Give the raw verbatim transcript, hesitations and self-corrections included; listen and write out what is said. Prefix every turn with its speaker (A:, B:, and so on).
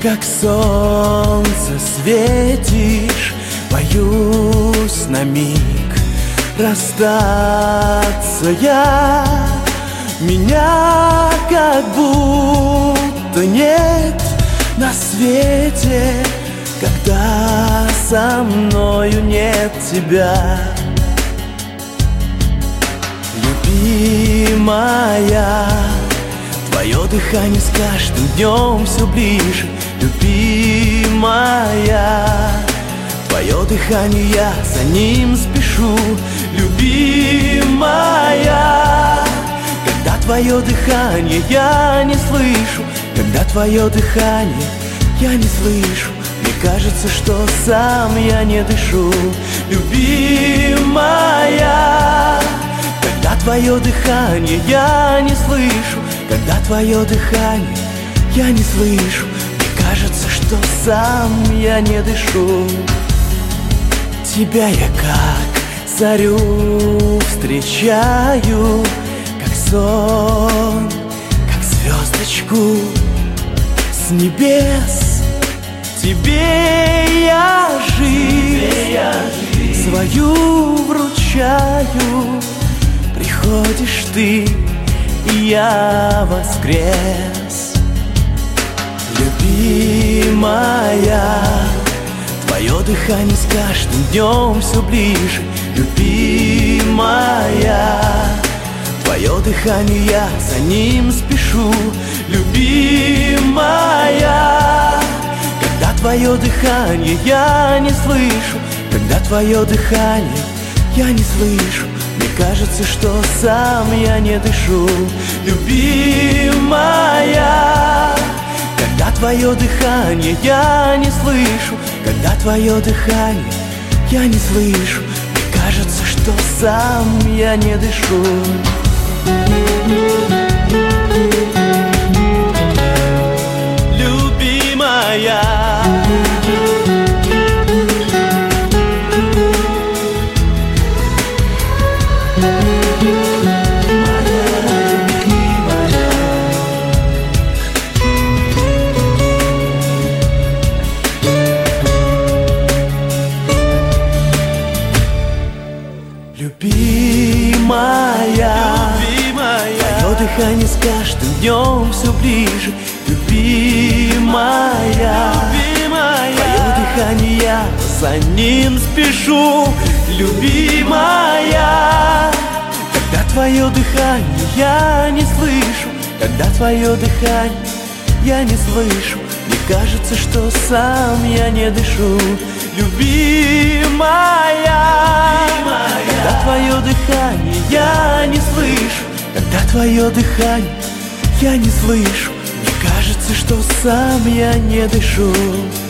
A: как солнце светишь. Боюсь на миг расстаться я. Меня как будто нет на свете, когда со мною нет тебя. Любимая, твое дыхание с каждым днем все ближе. Любимая, твое дыхание, я за ним спешу. Любимая, когда твое дыхание я не слышу, когда твое дыхание я не слышу, мне кажется, что сам я не дышу. Любимая, когда твое дыхание я не слышу, когда твое дыхание я не слышу, мне кажется, что сам я не дышу. Тебя я как зарю встречаю, как сон, как звездочку с небес. Тебе я жизнь свою вручаю. Приходишь ты, и я воскрес. Любимая, твое дыхание с каждым днем все ближе. Любимая, твое дыхание, я за ним спешу. Любимая, когда твое дыхание я не слышу, когда твое дыхание я не слышу, мне кажется, что сам я не дышу. Любимая, когда твое дыхание я не слышу, когда твое дыхание я не слышу, мне кажется, что сам я не дышу. Любимая, любимая, твое дыхание с каждым днем все ближе. Любимая, твое дыхание, я за ним спешу. Любимая, когда твое дыхание я не слышу, когда твое дыхание я не слышу, мне кажется, что сам я не дышу. Любимая, когда твое дыхание я не слышу, когда твое дыхание я не слышу, мне кажется, что сам я не дышу.